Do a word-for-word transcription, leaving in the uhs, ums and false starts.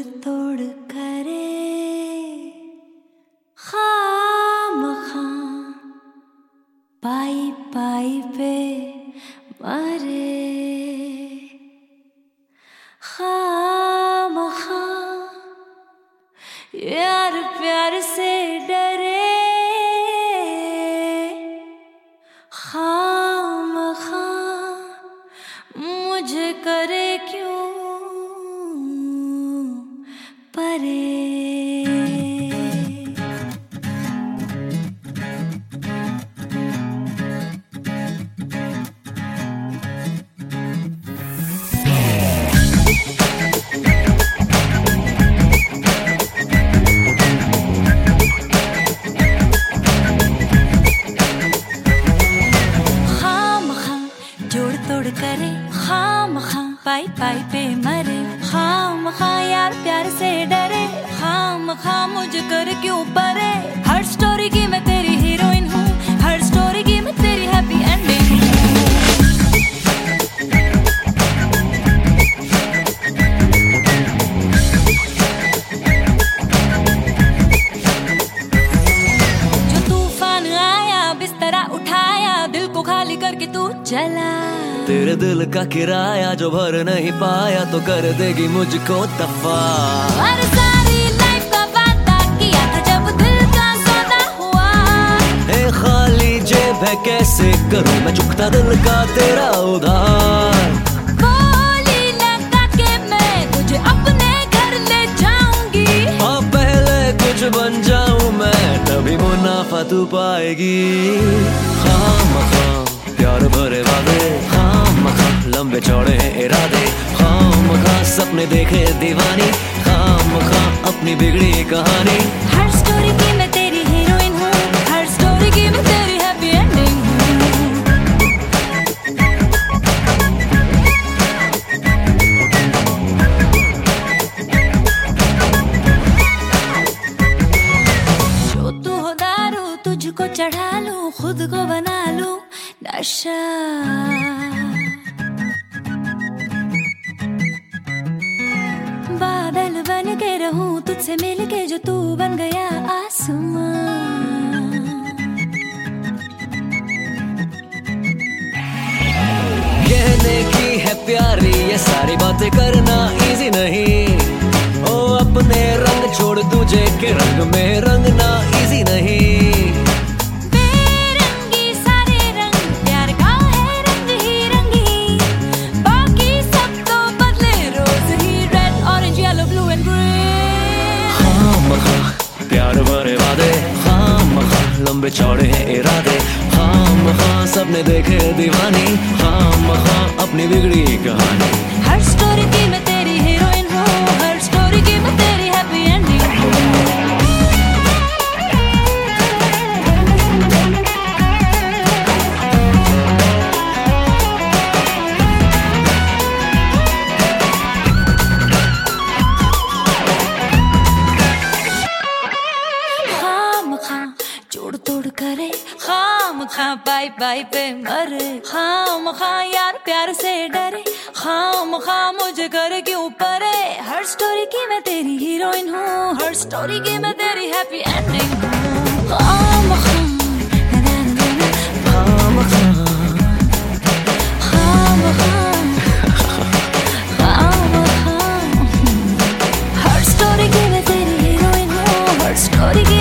तोड़ करे खामखा पाई पाई पे मरे खामखा यार प्यार से डरे खामखा मुझे करे क्यों परे। तोड़ करे खामखा पाई पाई पे मरे खामखा यार प्यार से डरे खामखा मुझे कर क्यों परे। हर स्टोरी की मैं तेरी हीरोइन हूँ, हर स्टोरी की मैं तेरी हैप्पी एंडिंग हूँ। जो तूफान आया बिस्तरा उठाया दिल को खाली करके तू चला। तेरे दिल का किराया जो भर नहीं पाया तो कर देगी मुझको दफा। और सारी लाइफ का वादा किया था जब दिल का सौदा हुआ। ए खाली जेब है कैसे करूं मैं चुकता दिल का तेरा उधार। बोली लगा के मैं तुझे अपने घर ले जाऊंगी। हाँ पहले कुछ बन जाऊं मैं तभी मुनाफा तू पाएगी। खामखा प्यार भरे वादे खामखा लंबे चौड़े हैं इरादे खामखा सपने देखे दीवानी खामखा अपनी बिगड़ी कहानी। हर स्टोरी की मैं तेरी हीरोइन हूँ, हर स्टोरी की मैं तेरी हैप्पी एंडिंग हूँ। जो तू हो दारू तुझको चढ़ा लूं खुद को बना लूं नशा। बादल बन के रहूं तुझसे मिलके जो तू बन गया आसमां। कहने की है प्यारी ये सारी बातें करना इजी नहीं। ओ अपने रंग छोड़ तुझे के रंग में रंगना इजी नहीं। प्यार भरे वादे खामखा लंबे चौड़े हैं इरादे खामखा सपने देखे दीवानी खामखा अपनी बिगड़ी कहानी। हर स्टोरी की मैं तेरी हीरोइन हूँ, हर स्टोरी की मैं तेरी हैप्पी एंडिंग हूँ। जोड़ तोड़ करे खामखा पाई पाई पे मरे खामखा यार प्यार से डरे खामखा मुझे करे क्यों परे। हर स्टोरी की मैं तेरी हीरोइन हूँ, हर स्टोरी की मैं तेरी हैप्पी एंडिंग हूँ। खामखा खामखा खामखा खामखा हर स्टोरी की मैं तेरी हीरोइन हूँ, हर स्टोरी की